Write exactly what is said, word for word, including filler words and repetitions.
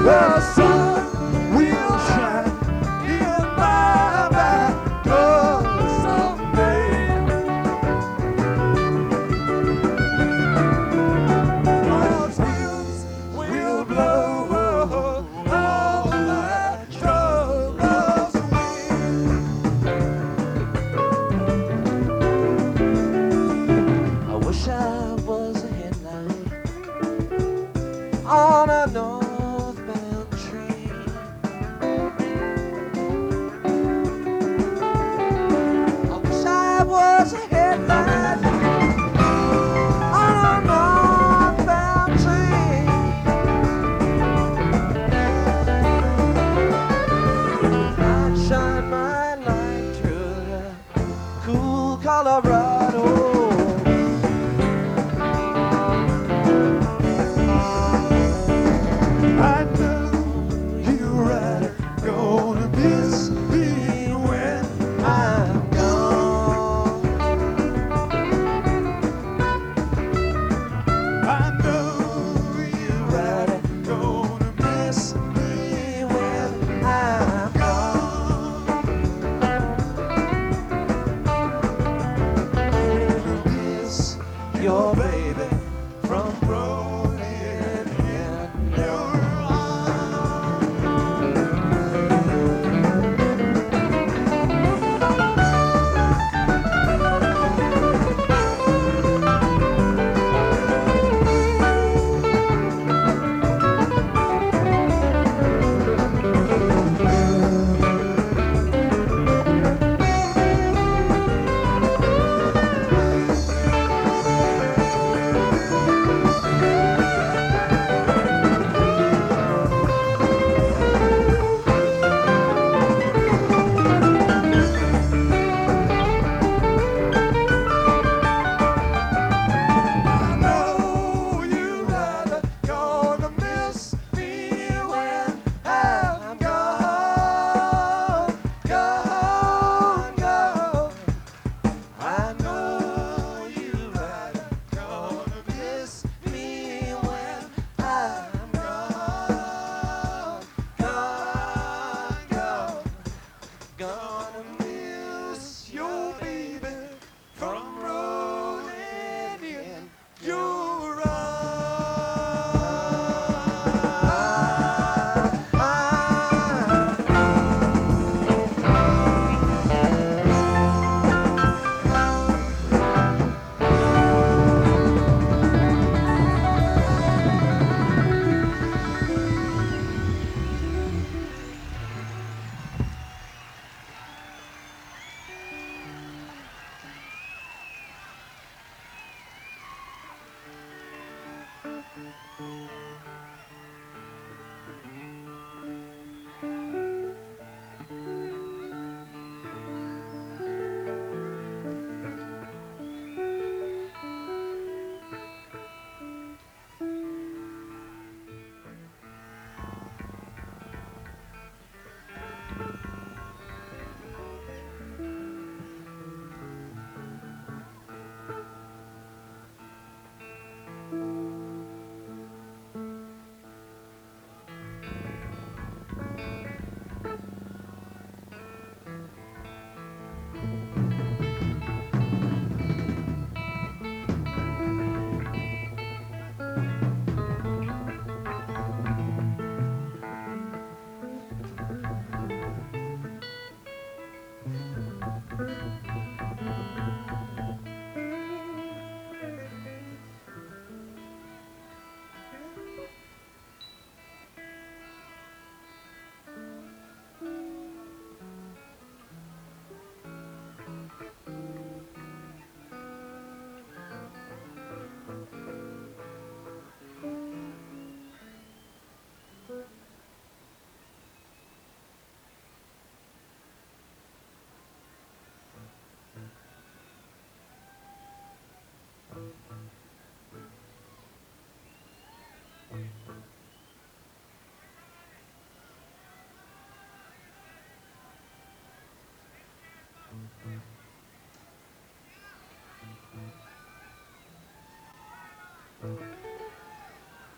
The sun will shine in my back door someday. Cause winds will blow all my troubles away. I wish I was a headlight on a northbound train. I wish I was a headlight on a northbound train. I'd shine my light through the cool Colorado. I know you right gonna miss me when I'm gone. I know you right gonna miss me when I'm gone. Gonna miss your baby from rolling in your I know you right gonna miss me when I'm gone, gone, gone. I know you right gonna miss me when I'm gone, gone, gone. Gonna miss your baby from rolling in your Mm-hmm.